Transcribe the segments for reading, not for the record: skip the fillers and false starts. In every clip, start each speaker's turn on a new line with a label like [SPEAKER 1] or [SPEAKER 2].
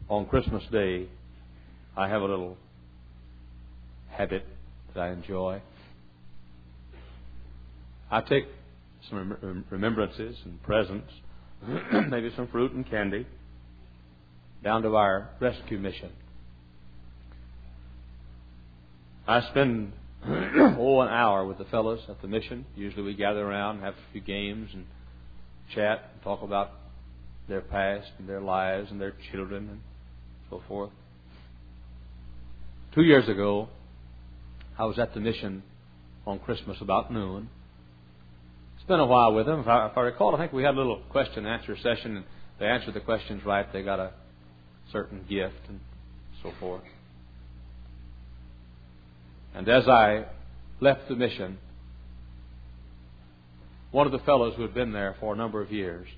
[SPEAKER 1] on Christmas Day, I have a little habit that I enjoy. I take some remembrances and presents, maybe some fruit and candy, down to our rescue mission. I spend an hour with the fellows at the mission. Usually we gather around and have a few games and chat and talk about their past and their lives and their children and so forth. 2 years ago, I was at the mission on Christmas about noon. Spent a while with them. If I recall, I think we had a little question and answer session, and they answered the questions right. They got a certain gift and so forth. And as I left the mission, one of the fellows who had been there for a number of years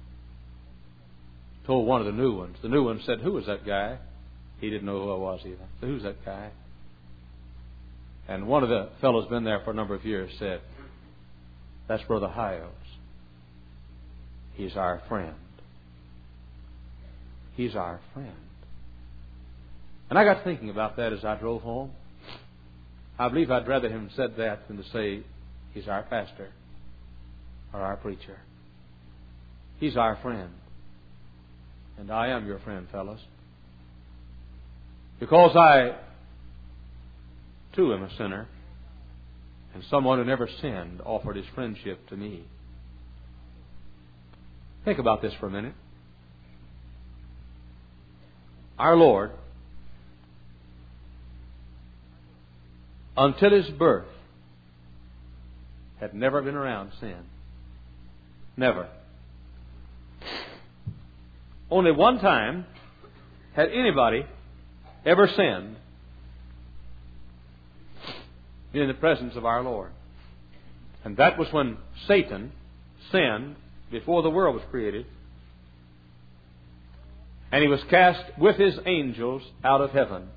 [SPEAKER 1] told one of the new ones. The new one said, "Who was that guy?" He didn't know who I was either. So, "Who's that guy?" And one of the fellows been there for a number of years said, "That's Brother Hyles. He's our friend. He's our friend." And I got thinking about that as I drove home. I believe I'd rather him said that than to say, "He's our pastor or our preacher." He's our friend. And I am your friend, fellas. Because I, too, am a sinner. And someone who never sinned offered his friendship to me. Think about this for a minute. Our Lord, until His birth, had never been around sin. Never. Only one time had anybody ever sinned in the presence of our Lord. And that was when Satan sinned before the world was created. And he was cast with his angels out of heaven.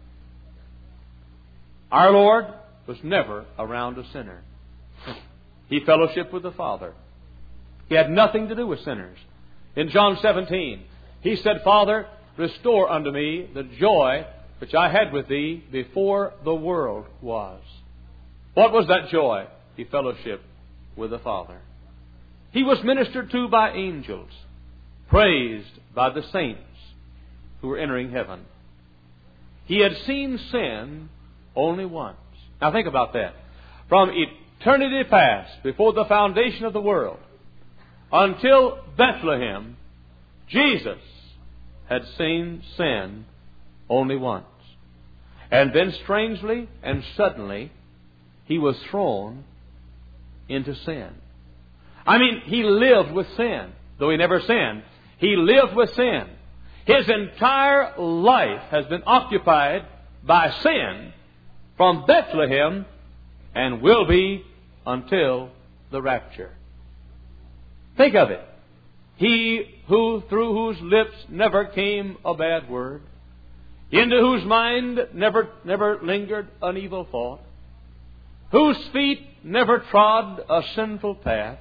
[SPEAKER 1] Our Lord was never around a sinner. He fellowshiped with the Father. He had nothing to do with sinners. In John 17, He said, "Father, restore unto me the joy which I had with Thee before the world was." What was that joy? He fellowshiped with the Father. He was ministered to by angels, praised by the saints who were entering heaven. He had seen sin only once. Now think about that. From eternity past, before the foundation of the world, until Bethlehem, Jesus had seen sin only once. And then strangely and suddenly, He was thrown into sin. I mean, He lived with sin. Though He never sinned, He lived with sin. His entire life has been occupied by sin from Bethlehem and will be until the rapture. Think of it. He who, through whose lips never came a bad word, into whose mind never lingered an evil thought, whose feet never trod a sinful path,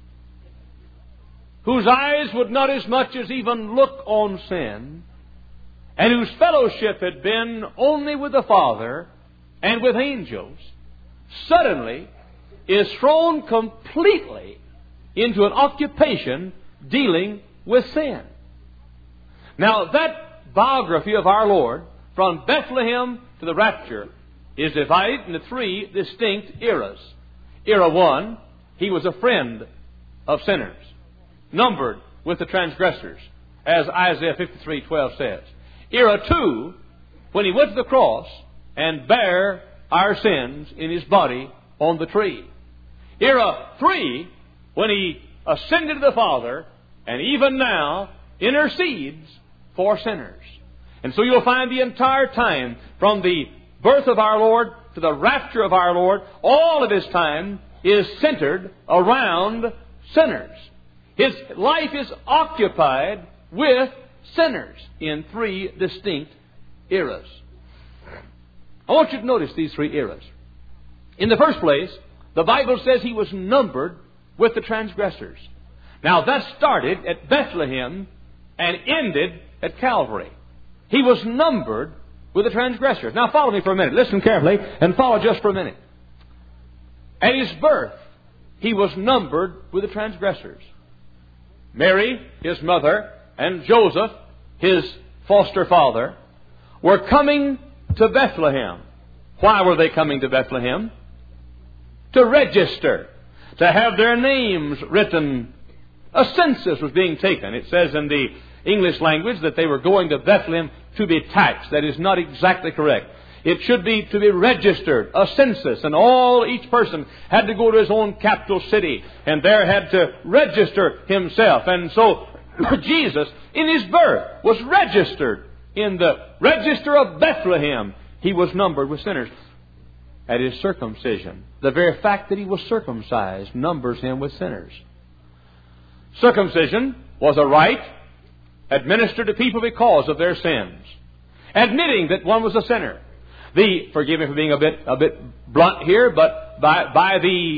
[SPEAKER 1] whose eyes would not as much as even look on sin, and whose fellowship had been only with the Father and with angels, suddenly is thrown completely into an occupation dealing with sin. Now, that biography of our Lord, from Bethlehem to the rapture, is divided into three distinct eras. Era 1, He was a friend of sinners, numbered with the transgressors, as Isaiah 53:12 says. Era 2, when He went to the cross and bare our sins in His body on the tree. Era 3, when He ascended to the Father and even now intercedes for sinners. And so you'll find the entire time, from the birth of our Lord to the rapture of our Lord, all of His time is centered around sinners. His life is occupied with sinners in three distinct eras. I want you to notice these three eras. In the first place, the Bible says He was numbered with the transgressors. Now that started at Bethlehem and ended at Calvary. He was numbered with the transgressors. Now follow me for a minute. Listen carefully and follow just for a minute. At His birth, He was numbered with the transgressors. Mary, His mother, and Joseph, His foster father, were coming to Bethlehem. Why were they coming to Bethlehem? To register, to have their names written. A census was being taken. It says in the English language that they were going to Bethlehem to be taxed. That is not exactly correct. It should be to be registered, a census, and each person had to go to his own capital city and there had to register himself. And so Jesus, in His birth, was registered in the register of Bethlehem. He was numbered with sinners. At His circumcision, the very fact that He was circumcised numbers Him with sinners. Circumcision was a rite administered to people because of their sins, admitting that one was a sinner. Forgive me for being a bit blunt here, but by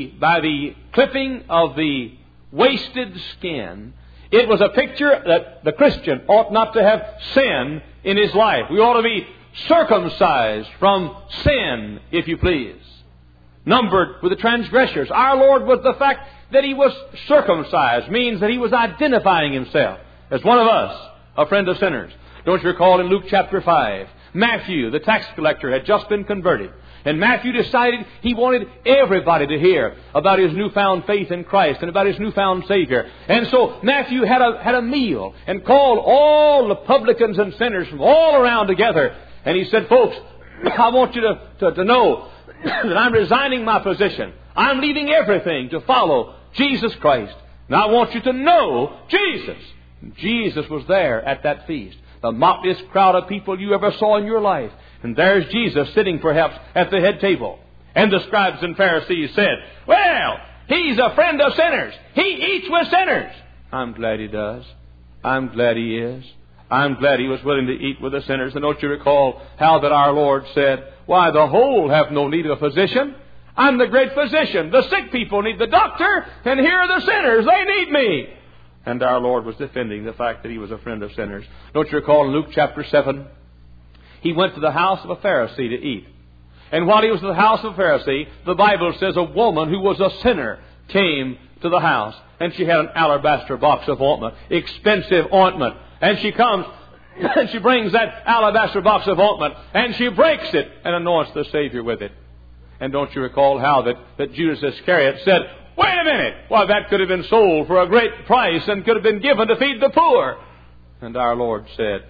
[SPEAKER 1] the clipping of the wasted skin, it was a picture that the Christian ought not to have sin in his life. We ought to be circumcised from sin, if you please. Numbered with the transgressors. Our Lord, was the fact that He was circumcised, means that He was identifying Himself as one of us, a friend of sinners. Don't you recall in Luke chapter 5, Matthew, the tax collector, had just been converted. And Matthew decided he wanted everybody to hear about his newfound faith in Christ and about his newfound Savior. And so Matthew had a meal and called all the publicans and sinners from all around together. And he said, folks, I want you to know that I'm resigning my position. I'm leaving everything to follow Jesus Christ. And I want you to know Jesus. And Jesus was there at that feast. The motliest crowd of people you ever saw in your life. And there's Jesus sitting perhaps at the head table. And the scribes and Pharisees said, well, He's a friend of sinners. He eats with sinners. I'm glad He does. I'm glad He is. I'm glad He was willing to eat with the sinners. And don't you recall how that our Lord said, why, the whole have no need of a physician. I'm the great physician. The sick people need the doctor, and here are the sinners. They need me. And our Lord was defending the fact that He was a friend of sinners. Don't you recall in Luke chapter 7? He went to the house of a Pharisee to eat. And while He was in the house of a Pharisee, the Bible says a woman who was a sinner came to the house. And she had an alabaster box of ointment, expensive ointment. And she comes and she brings that alabaster box of ointment and she breaks it and anoints the Savior with it. And don't you recall how that Judas Iscariot said, wait a minute, why that could have been sold for a great price and could have been given to feed the poor. And our Lord said,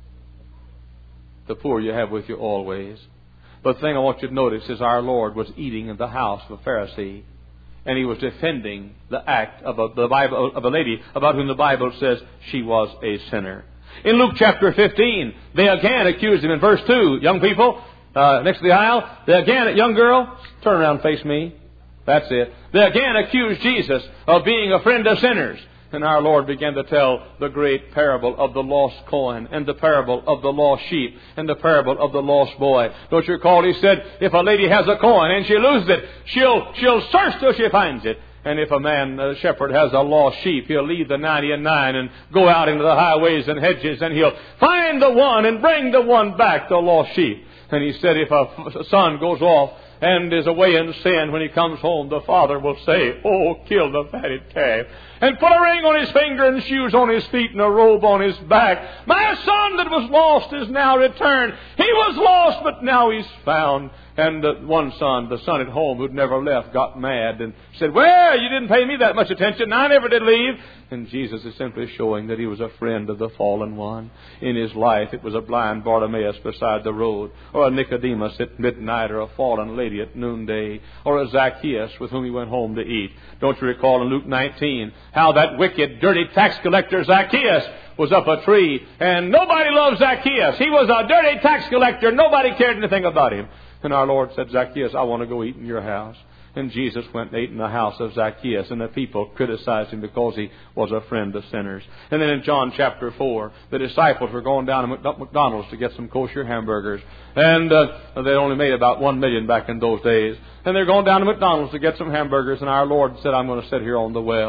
[SPEAKER 1] the poor you have with you always. But the thing I want you to notice is our Lord was eating in the house of a Pharisee. And He was defending the act of a lady about whom the Bible says she was a sinner. In Luke chapter 15, they again accused Him in verse 2. Young people, next to the aisle, they again, young girl, turn around and face me. That's it. They again accused Jesus of being a friend of sinners. And our Lord began to tell the great parable of the lost coin and the parable of the lost sheep and the parable of the lost boy. Don't you recall He said, if a lady has a coin and she loses it, she'll search till she finds it. And if a shepherd has a lost sheep, he'll leave the 99 and go out into the highways and hedges and he'll find the one and bring the one back, the lost sheep. And He said, if a son goes off and is away in sin, when he comes home, the father will say, oh, kill the fatted calf, and put a ring on his finger and shoes on his feet and a robe on his back. My son that was lost is now returned. He was lost, but now he's found. And one son, the son at home who'd never left, got mad and said, well, you didn't pay me that much attention. I never did leave. And Jesus is simply showing that He was a friend of the fallen one. In his life, it was a blind Bartimaeus beside the road, or a Nicodemus at midnight, or a fallen lady at noonday, or a Zacchaeus with whom He went home to eat. Don't you recall in Luke 19 how that wicked, dirty tax collector Zacchaeus was up a tree, and nobody loved Zacchaeus. He was a dirty tax collector. Nobody cared anything about him. And our Lord said, Zacchaeus, I want to go eat in your house. And Jesus went and ate in the house of Zacchaeus, and the people criticized Him because He was a friend of sinners. And then in John chapter 4, the disciples were going down to McDonald's to get some kosher hamburgers. And they only made about 1 million back in those days. And they're going down to McDonald's to get some hamburgers, and our Lord said, I'm going to sit here on the well.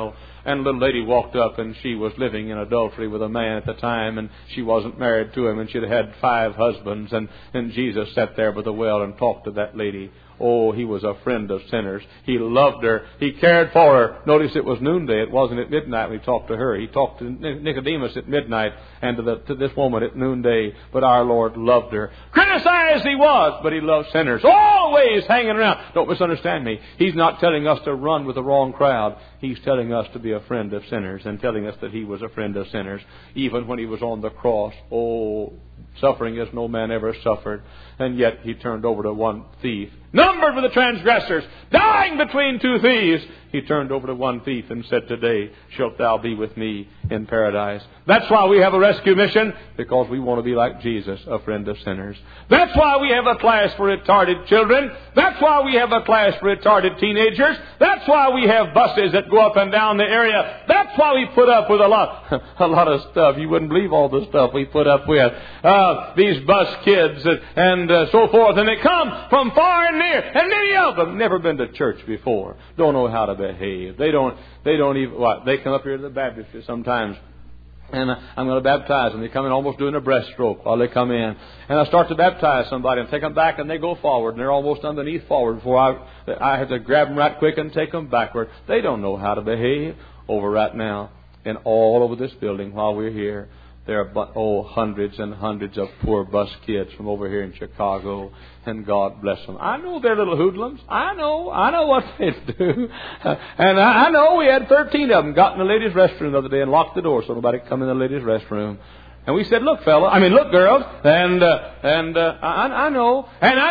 [SPEAKER 1] And a little lady walked up, and she was living in adultery with a man at the time, and she wasn't married to him, and she'd had 5 husbands. And Jesus sat there by the well and talked to that lady. Oh, He was a friend of sinners. He loved her. He cared for her. Notice it was noonday. It wasn't at midnight when He talked to her. He talked to Nicodemus at midnight and to this woman at noonday. But our Lord loved her. Criticized He was, but He loved sinners. Always hanging around. Don't misunderstand me. He's not telling us to run with the wrong crowd. He's telling us to be a friend of sinners and telling us that He was a friend of sinners. Even when He was on the cross, oh, suffering as no man ever suffered. And yet He turned over to one thief, numbered with the transgressors, dying between 2 thieves. He turned over to one thief and said, today shalt thou be with me in paradise. That's why we have a rescue mission, because we want to be like Jesus, a friend of sinners. That's why we have a class for retarded children. That's why we have a class for retarded teenagers. That's why we have buses that go up and down the area. That's why we put up with a lot of stuff. You wouldn't believe all the stuff we put up with. These bus kids and so forth. And they come from far and near. And many of them never been to church before. Don't know how to behave. They don't even, they come up here to the baptistry sometimes. And I'm going to baptize them. They come in almost doing a breaststroke while they come in. And I start to baptize somebody and take them back, and they go forward. And they're almost underneath forward before I have to grab them right quick and take them backward. They don't know how to behave over right now. And all over this building while we're here, there are, hundreds and hundreds of poor bus kids from over here in Chicago. And God bless them. I know they're little hoodlums. I know what they do. And I know we had 13 of them got in the ladies' restroom the other day and locked the door so nobody could come in the ladies' restroom. And we said, look, girls, and I know,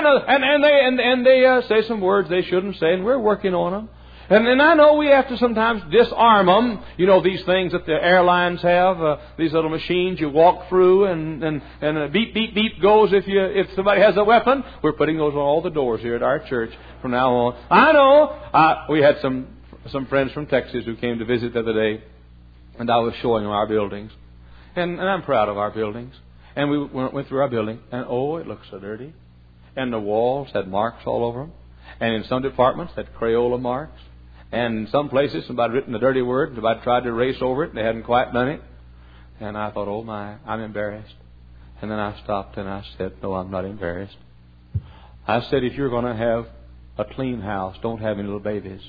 [SPEAKER 1] and they say some words they shouldn't say, and we're working on them. And I know we have to sometimes disarm them. You know, these things that the airlines have, these little machines you walk through, and a beep, beep, beep goes if somebody has a weapon. We're putting those on all the doors here at our church from now on. I know. We had some friends from Texas who came to visit the other day, and I was showing them our buildings. And I'm proud of our buildings. And we went through our building, and it looked so dirty. And the walls had marks all over them. And in some departments had Crayola marks. And in some places, somebody had written a dirty word, and somebody tried to erase over it, and they hadn't quite done it. And I thought, oh my, I'm embarrassed. And then I stopped and I said, no, I'm not embarrassed. I said, if you're going to have a clean house, don't have any little babies.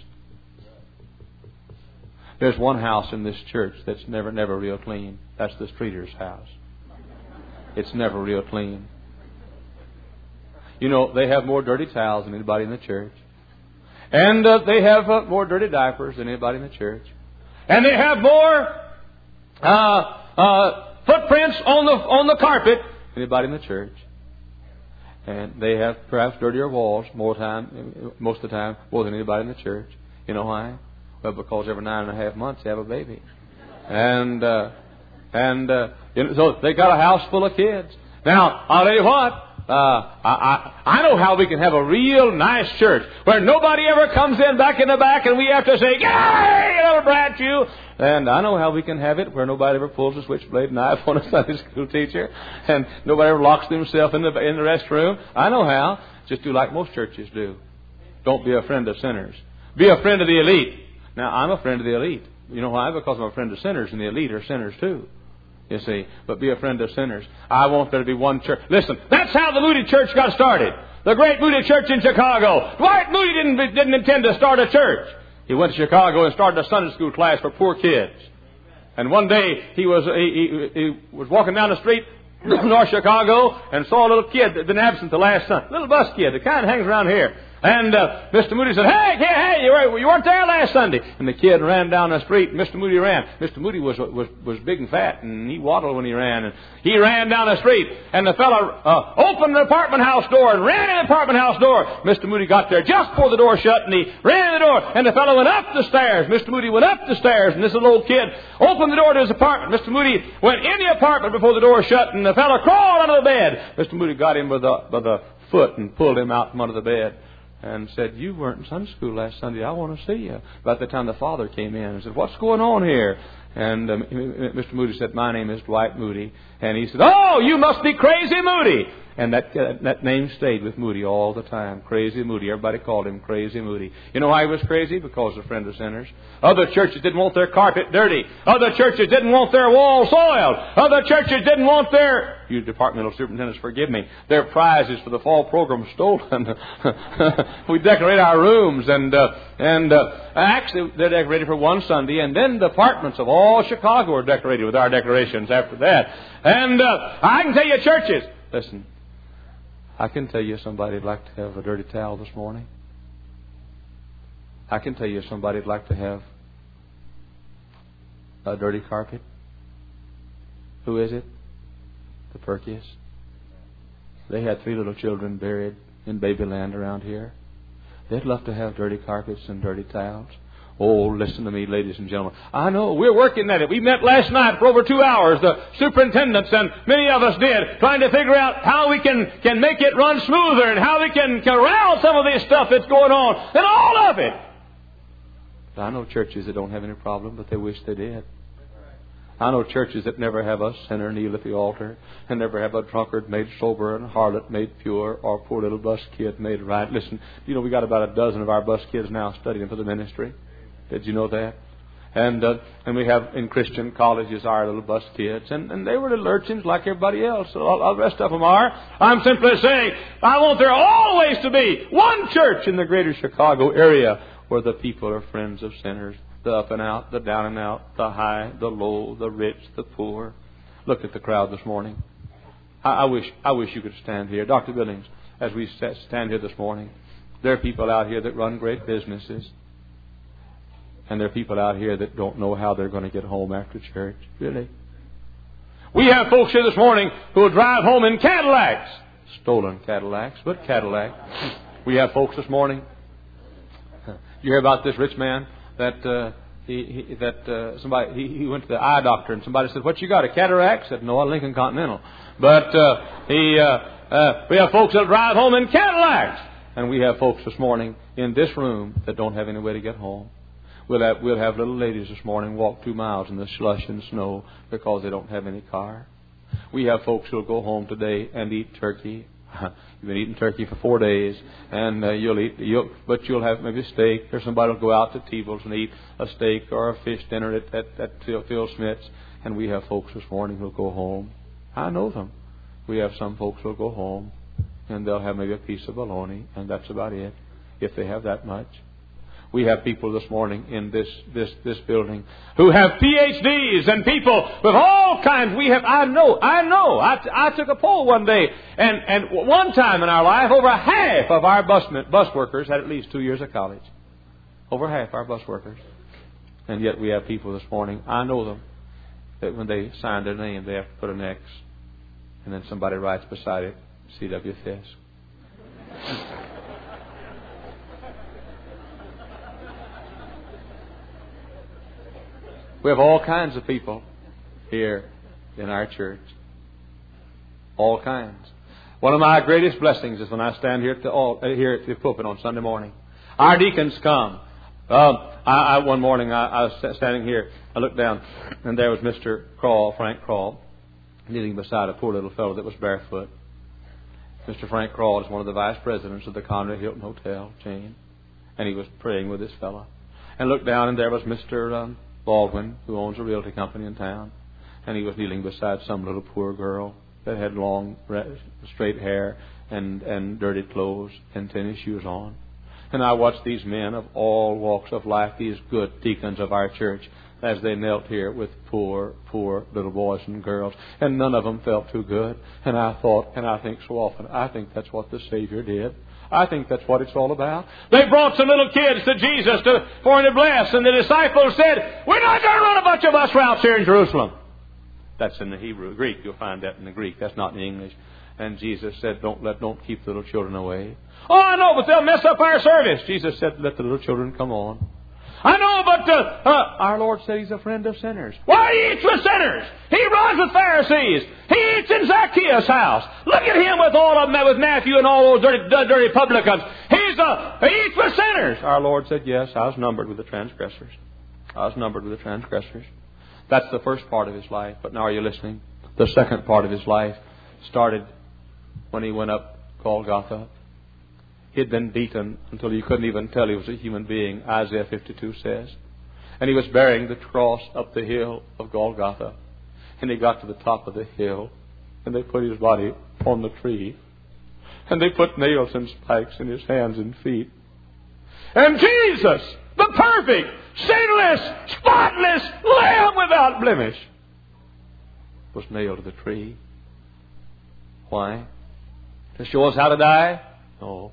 [SPEAKER 1] There's one house in this church that's never real clean. That's the streeter's house. It's never real clean. You know, they have more dirty towels than anybody in the church. And they have more dirty diapers than anybody in the church. And they have more footprints on the carpet than anybody in the church. And they have perhaps dirtier walls most of the time, more than anybody in the church. You know why? Well, because every 9.5 months they have a baby. And so they got a house full of kids. Now, I'll tell you what. I know how we can have a real nice church where nobody ever comes in back in the back and we have to say, "Yay, little brat, you!" And I know how we can have it where nobody ever pulls a switchblade knife on a Sunday school teacher and nobody ever locks themselves in the restroom. I know how. Just do like most churches do. Don't be a friend of sinners. Be a friend of the elite. Now, I'm a friend of the elite. You know why? Because I'm a friend of sinners, and the elite are sinners too. You see, but be a friend of sinners. I want there to be one church. Listen, that's how the Moody Church got started. The great Moody Church in Chicago. Dwight Moody didn't intend to start a church. He went to Chicago and started a Sunday school class for poor kids. And one day he was walking down the street North Chicago and saw a little kid that had been absent the last Sunday. Little bus kid that kind of hangs around here. And Mr. Moody said, hey, you weren't there last Sunday. And the kid ran down the street, and Mr. Moody ran. Mr. Moody was big and fat, and he waddled when he ran. And he ran down the street, and the fellow opened the apartment house door and ran in the apartment house door. Mr. Moody got there just before the door shut, and he ran in the door. And the fellow went up the stairs. Mr. Moody went up the stairs, and this little old kid opened the door to his apartment. Mr. Moody went in the apartment before the door shut, and the fellow crawled under the bed. Mr. Moody got him by the foot and pulled him out from under the bed. And said, you weren't in Sunday school last Sunday. I want to see you. About the time the father came in and said, what's going on here? And Mr. Moody said, my name is Dwight Moody. And he said, oh, you must be crazy Moody. And that name stayed with Moody all the time. Crazy Moody. Everybody called him Crazy Moody. You know why he was crazy? Because a friend of sinners. Other churches didn't want their carpet dirty. Other churches didn't want their walls soiled. Other churches didn't want their, you departmental superintendents, forgive me, their prizes for the fall program stolen. We decorate our rooms and actually they're decorated for one Sunday, and then the apartments of all Chicago are decorated with our decorations after that. And I can tell you, churches, listen, I can tell you somebody'd like to have a dirty towel this morning. I can tell you somebody'd like to have a dirty carpet. Who is it? The Perkies. They had 3 little children buried in Babyland around here. They'd love to have dirty carpets and dirty towels. Oh, listen to me, ladies and gentlemen. I know, we're working at it. We met last night for over 2 hours, the superintendents, and many of us did, trying to figure out how we can make it run smoother and how we can corral some of this stuff that's going on, and all of it. I know churches that don't have any problem, but they wish they did. I know churches that never have a sinner kneel at the altar, and never have a drunkard made sober and a harlot made pure, or a poor little bus kid made right. Listen, you know, we got about a dozen of our bus kids now studying for the ministry. Did you know that? And we have in Christian colleges our little bus kids, and they were little urchins like everybody else. All the rest of them are. I'm simply saying, I want there always to be one church in the greater Chicago area where the people are friends of sinners. The up and out, the down and out, the high, the low, the rich, the poor. Look at the crowd this morning. I wish you could stand here. Dr. Billings, as we stand here this morning, there are people out here that run great businesses. And there are people out here that don't know how they're going to get home after church. Really? We have folks here this morning who will drive home in Cadillacs. Stolen Cadillacs, but Cadillac. We have folks this morning. You hear about this rich man that somebody went to the eye doctor, and somebody said, "What you got, a cataract?" Said, "No, a Lincoln Continental." But we have folks that drive home in Cadillacs, and we have folks this morning in this room that don't have any way to get home. We'll have little ladies this morning walk 2 miles in the slush and snow because they don't have any car. We have folks who'll go home today and eat turkey. You've been eating turkey for 4 days, and but you'll have maybe steak, or somebody will go out to Teeble's and eat a steak or a fish dinner at Phil Smith's. And we have folks this morning who'll go home. I know them. We have some folks who'll go home, and they'll have maybe a piece of bologna, and that's about it, if they have that much. We have people this morning in this building who have PhDs and people with all kinds. I know. I took a poll one day, and one time in our life, over half of our bus workers had at least 2 years of college. Over half our bus workers. And yet we have people this morning, I know them, that when they sign their name, they have to put an X. And then somebody writes beside it, C.W. Fisk. We have all kinds of people here in our church. All kinds. One of my greatest blessings is when I stand here at the pulpit on Sunday morning. Our deacons come. One morning I was standing here. I looked down, and there was Mr. Frank Crawl, kneeling beside a poor little fellow that was barefoot. Mr. Frank Crawl is one of the vice presidents of the Conrad Hilton Hotel chain, and he was praying with this fellow. And looked down, and there was Mr. Baldwin, who owns a realty company in town, and he was kneeling beside some little poor girl that had long, straight hair and dirty clothes and tennis shoes on. And I watched these men of all walks of life, these good deacons of our church, as they knelt here with poor little boys and girls, and none of them felt too good. And I thought, and I think so often, I think that's what the Savior did. I think that's what it's all about. They brought some little kids to Jesus for him to bless, and the disciples said, "We're not going to run a bunch of bus routes here in Jerusalem." That's in the Greek. You'll find that in the Greek. That's not in the English. And Jesus said, "Don't keep the little children away." "Oh, I know, but they'll mess up our service." Jesus said, "Let the little children come on." "I know, but our Lord said He's a friend of sinners." Why, He eats with sinners. He runs with Pharisees. He eats in Zacchaeus' house. Look at Him with all of them, with Matthew and all those dirty publicans. He eats with sinners. Our Lord said, "Yes, I was numbered with the transgressors." I was numbered with the transgressors. That's the first part of His life. But now are you listening? The second part of His life started when he went up Golgotha. He had been beaten until you couldn't even tell he was a human being, Isaiah 52 says. And he was bearing the cross up the hill of Golgotha. And he got to the top of the hill, and they put his body on the tree. And they put nails and spikes in his hands and feet. And Jesus, the perfect, sinless, spotless Lamb without blemish, was nailed to the tree. Why? To show us how to die? No.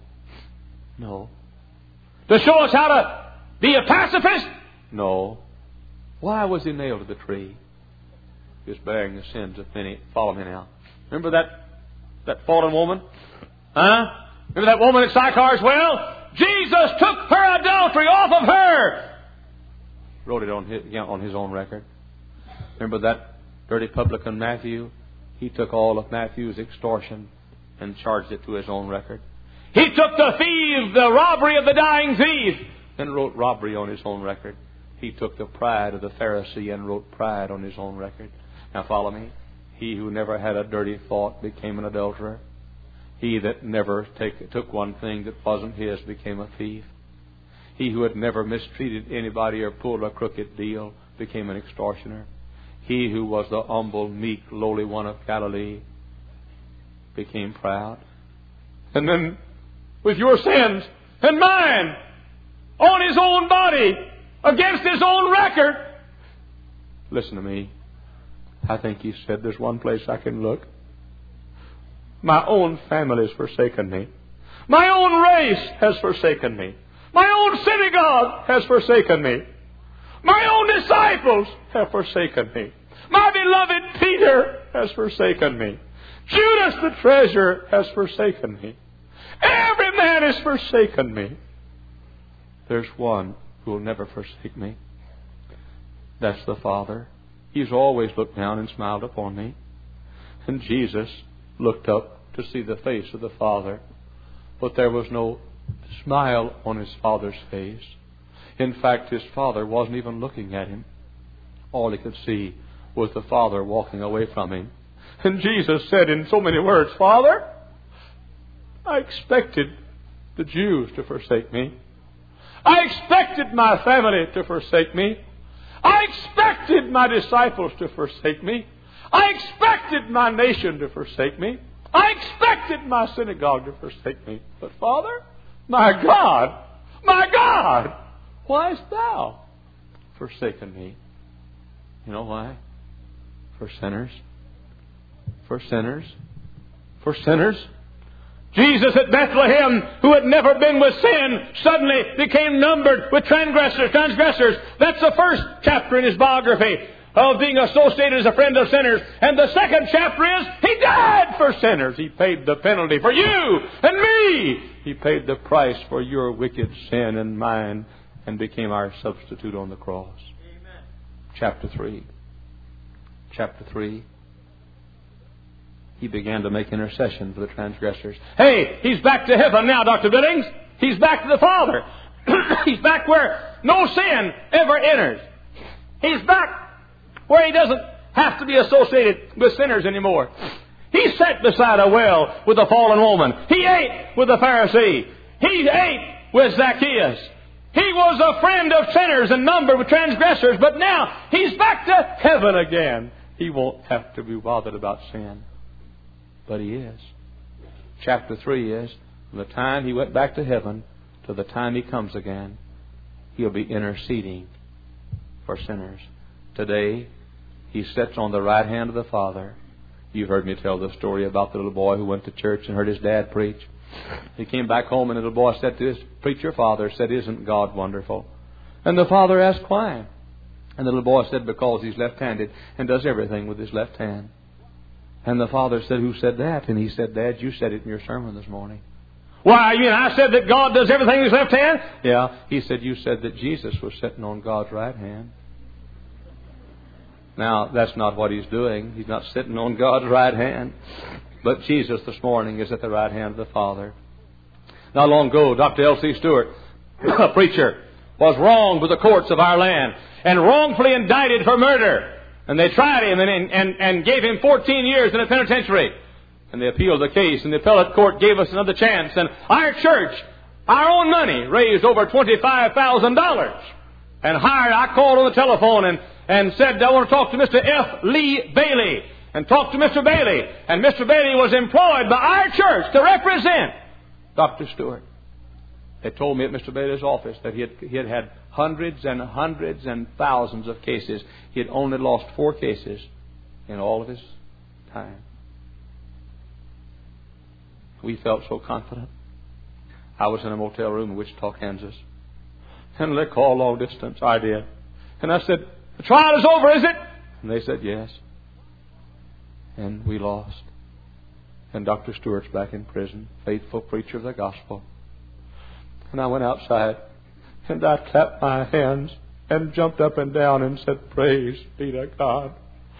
[SPEAKER 1] To show us how to be a pacifist? No. Why was he nailed to the tree? He was bearing the sins of many. Follow me now. Remember that fallen woman? Huh? Remember that woman at Sychar's well? Jesus took her adultery off of her. Wrote it on his own record. Remember that dirty publican Matthew? He took all of Matthew's extortion and charged it to his own record. He took the robbery of the dying thief, and wrote robbery on his own record. He took the pride of the Pharisee and wrote pride on his own record. Now follow me. He who never had a dirty thought became an adulterer. He that never took one thing that wasn't his became a thief. He who had never mistreated anybody or pulled a crooked deal became an extortioner. He who was the humble, meek, lowly one of Galilee became proud. And then, with your sins and mine, on his own body, against his own record. Listen to me. I think he said, there's one place I can look. My own family has forsaken me. My own race has forsaken me. My own synagogue has forsaken me. My own disciples have forsaken me. My beloved Peter has forsaken me. Judas the treasurer has forsaken me. Every man has forsaken me. There's one who will never forsake me. That's the Father. He's always looked down and smiled upon me. And Jesus looked up to see the face of the Father. But there was no smile on his Father's face. In fact, his Father wasn't even looking at him. All he could see was the Father walking away from him. And Jesus said in so many words, Father, I expected the Jews to forsake me. I expected my family to forsake me. I expected my disciples to forsake me. I expected my nation to forsake me. I expected my synagogue to forsake me. But Father, my God, why hast thou forsaken me? You know why? For sinners. For sinners. For sinners. Jesus at Bethlehem, who had never been with sin, suddenly became numbered with transgressors. That's the first chapter in his biography of being associated as a friend of sinners. And the second chapter is, He died for sinners. He paid the penalty for you and me. He paid the price for your wicked sin and mine and became our substitute on the cross. Amen. Chapter 3. He began to make intercession for the transgressors. Hey, he's back to heaven now, Dr. Billings. He's back to the Father. He's back where no sin ever enters. He's back where he doesn't have to be associated with sinners anymore. He sat beside a well with a fallen woman. He ate with the Pharisee. He ate with Zacchaeus. He was a friend of sinners and numbered with transgressors. But now he's back to heaven again. He won't have to be bothered about sin. But he is. Chapter 3 is, from the time he went back to heaven to the time he comes again, he'll be interceding for sinners. Today, he sits on the right hand of the Father. You've heard me tell the story about the little boy who went to church and heard his dad preach. He came back home and the little boy said to his preacher father, said, "Isn't God wonderful?" And the father asked why. And the little boy said, because he's left-handed and does everything with his left hand. And the father said, "Who said that?" And he said, "Dad, you said it in your sermon this morning." "Why, you mean I said that God does everything with his left hand?" "Yeah." He said, "You said that Jesus was sitting on God's right hand." Now, that's not what he's doing. He's not sitting on God's right hand. But Jesus this morning is at the right hand of the Father. Not long ago, Dr. L.C. Stewart, a preacher, was wronged with the courts of our land and wrongfully indicted for murder. And they tried him and gave him 14 years in a penitentiary. And they appealed the case, and the appellate court gave us another chance. And our church, our own money, raised over $25,000. And I called on the telephone and said, I want to talk to Mr. F. Lee Bailey. And talked to Mr. Bailey. And Mr. Bailey was employed by our church to represent Dr. Stewart. They told me at Mr. Bailey's office that he had had hundreds and hundreds and thousands of cases. He had only lost 4 cases in all of his time. We felt so confident. I was in a motel room in Wichita, Kansas. And they called long distance. I did. And I said, the trial is over, is it? And they said, yes. And we lost. And Dr. Stewart's back in prison, faithful preacher of the gospel. And I went outside, and I clapped my hands and jumped up and down and said, praise be to God.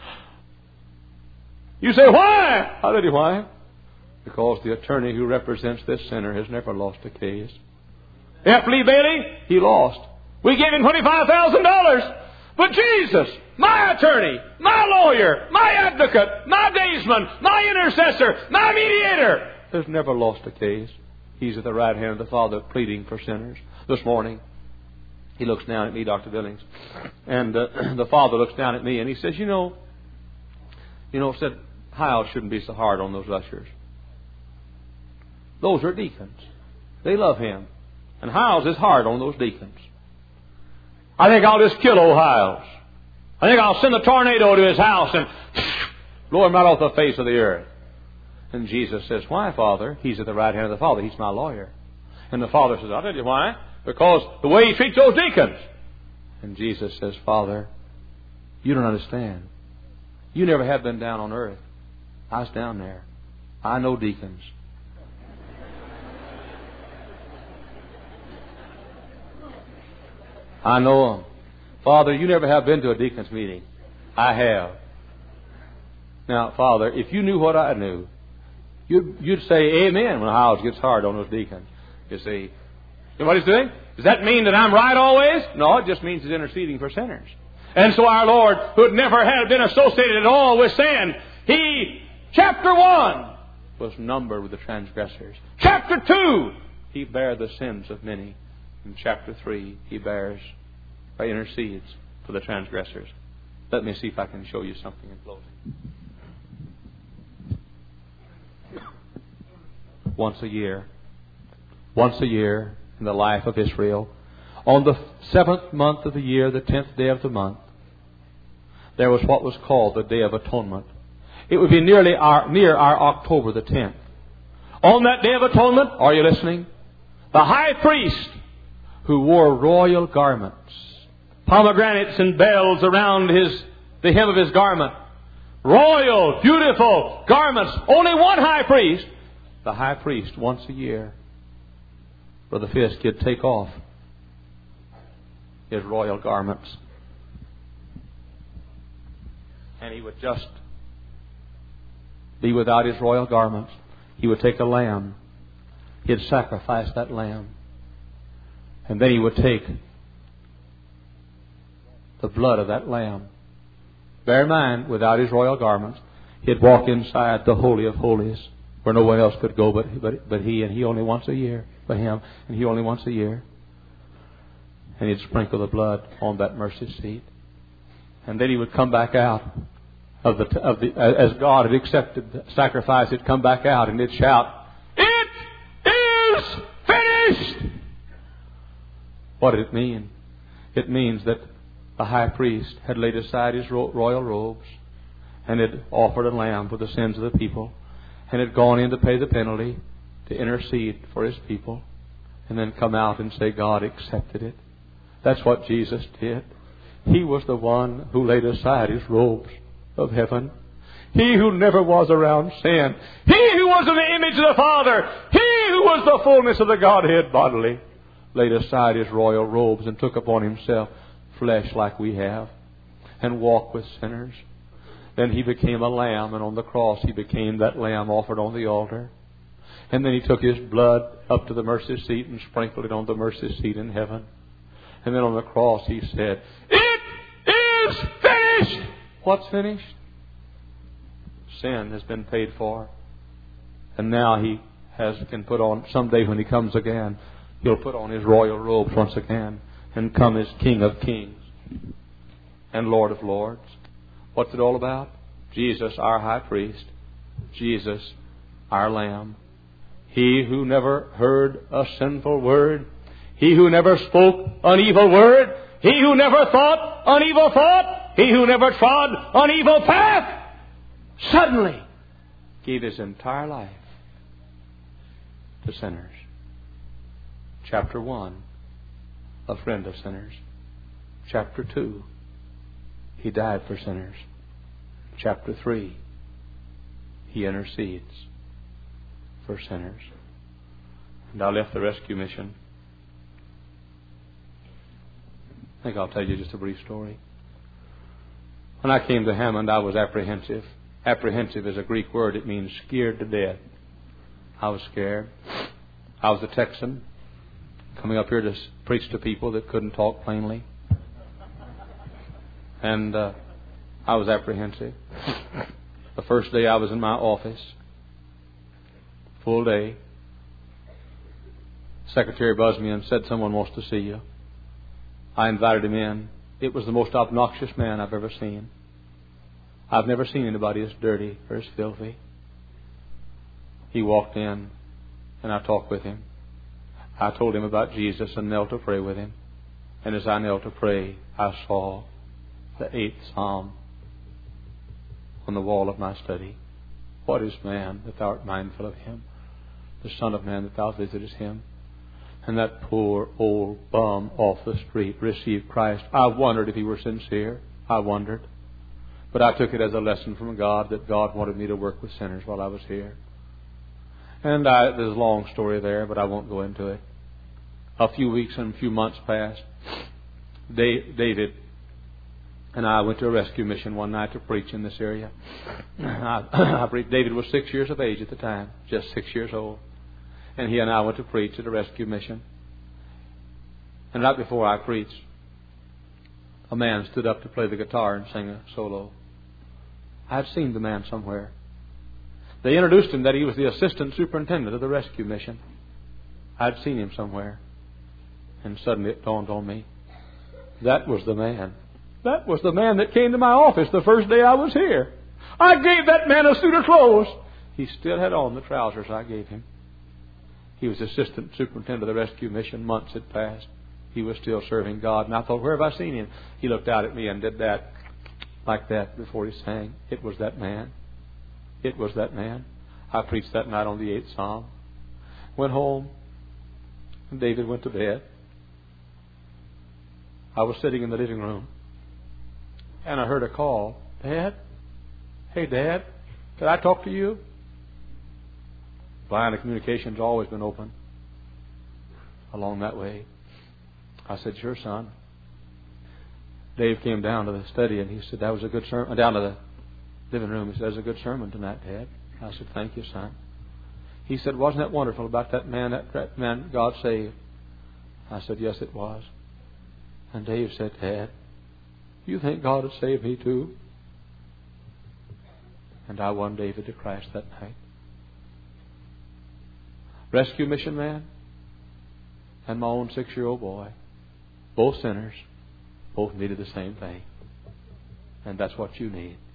[SPEAKER 1] You say, why? I'll tell you why. Because the attorney who represents this sinner has never lost a case. F. Lee Bailey, he lost. We gave him $25,000. But Jesus, my attorney, my lawyer, my advocate, my daysman, my intercessor, my mediator, has never lost a case. He's at the right hand of the Father pleading for sinners. This morning, he looks down at me, Dr. Billings, and the Father looks down at me and he says, said, Hyle shouldn't be so hard on those ushers. Those are deacons. They love him. And Hiles is hard on those deacons. I think I'll just kill old Hiles. I think I'll send a tornado to his house and blow him right off the face of the earth. And Jesus says, why, Father? He's at the right hand of the Father. He's my lawyer. And the Father says, I'll tell you why. Because the way he treats those deacons. And Jesus says, Father, you don't understand. You never have been down on earth. I was down there. I know deacons. I know them. Father, you never have been to a deacon's meeting. I have. Now, Father, if you knew what I knew, you'd say amen when the house gets hard on those deacons. You see. You know what he's doing? Does that mean that I'm right always? No, it just means he's interceding for sinners. And so our Lord, who had never had been associated at all with sin, he, chapter 1, was numbered with the transgressors. Chapter 2, he bare the sins of many. In chapter 3, he intercedes for the transgressors. Let me see if I can show you something in closing. Once a year in the life of Israel, on the 7th month of the year, the 10th day of the month, there was what was called the Day of Atonement. It would be near our October the 10th. On that Day of Atonement, are you listening? The high priest, who wore royal garments, pomegranates and bells around the hem of his garment, royal, beautiful garments. Only one high priest. The high priest, once a year, Brother Fisk, he'd take off his royal garments, and he would just be without his royal garments. He would take a lamb. He'd sacrifice that lamb. And then he would take the blood of that lamb. Bear in mind, without his royal garments, he'd walk inside the Holy of Holies, where no one else could go but he, and he only once a year. But him, and he only once a year. And he'd sprinkle the blood on that mercy seat. And then he would come back out as God had accepted the sacrifice, he'd come back out and he'd shout, "It is finished!" What did it mean? It means that the high priest had laid aside his royal robes and had offered a lamb for the sins of the people and had gone in to pay the penalty, to intercede for his people, and then come out and say, God accepted it. That's what Jesus did. He was the one who laid aside his robes of heaven. He who never was around sin. He who was in the image of the Father. He who was the fullness of the Godhead bodily, laid aside his royal robes and took upon himself flesh like we have and walked with sinners. Then he became a lamb, and on the cross he became that lamb offered on the altar. And then he took his blood up to the mercy seat and sprinkled it on the mercy seat in heaven. And then on the cross he said, "It is finished!" What's finished? Sin has been paid for. And now he can put on, someday when he comes again, he'll put on his royal robes once again and come as King of Kings and Lord of Lords. What's it all about? Jesus, our high priest. Jesus, our Lamb. He who never heard a sinful word. He who never spoke an evil word. He who never thought an evil thought. He who never trod an evil path. Suddenly gave his entire life to sinners. Chapter 1, a friend of sinners. Chapter 2, he died for sinners. Chapter 3, he intercedes for sinners. And I left the rescue mission. I think I'll tell you just a brief story. When I came to Hammond, I was apprehensive. Apprehensive is a Greek word. It means scared to death. I was scared. I was a Texan coming up here to preach to people that couldn't talk plainly. And I was apprehensive. The first day I was in my office, full day, secretary buzzed me and said, "Someone wants to see you." I invited him in. It was the most obnoxious man I've ever seen. I've never seen anybody as dirty or as filthy. He walked in, and I talked with him. I told him about Jesus and knelt to pray with him. And as I knelt to pray, I saw the 8th Psalm on the wall of my study. What is man that thou art mindful of him? The Son of Man that thou visitest him? And that poor old bum off the street received Christ. I wondered if he were sincere. I wondered. But I took it as a lesson from God that God wanted me to work with sinners while I was here. And there's a long story there, but I won't go into it. A few weeks and a few months passed. David and I went to a rescue mission one night to preach in this area. David was 6 years of age at the time, just 6 years old. And he and I went to preach at a rescue mission. And right before I preached, a man stood up to play the guitar and sing a solo. I had seen the man somewhere. They introduced him that he was the assistant superintendent of the rescue mission. I'd seen him somewhere. And suddenly it dawned on me. That was the man. That was the man that came to my office the first day I was here. I gave that man a suit of clothes. He still had on the trousers I gave him. He was assistant superintendent of the rescue mission. Months had passed. He was still serving God. And I thought, where have I seen him? He looked out at me and did that, like that, before he sang. It was that man. It was that man. I preached that night on the 8th Psalm. Went home. And David went to bed. I was sitting in the living room. And I heard a call. "Dad? Hey, Dad, could I talk to you?" Line of communication's always been open along that way. I said, "Sure, son." Dave came down to the study and he said, "That was a good sermon." Down to the living room, he said, "That was a good sermon tonight, Dad." I said, "Thank you, son." He said, "Wasn't that wonderful about that man God saved?" I said, "Yes, it was." And Dave said, "Dad, you think God would save me too?" And I won David to Christ that night. Rescue mission man and my own 6-year-old boy, both sinners, both needed the same thing. And that's what you need.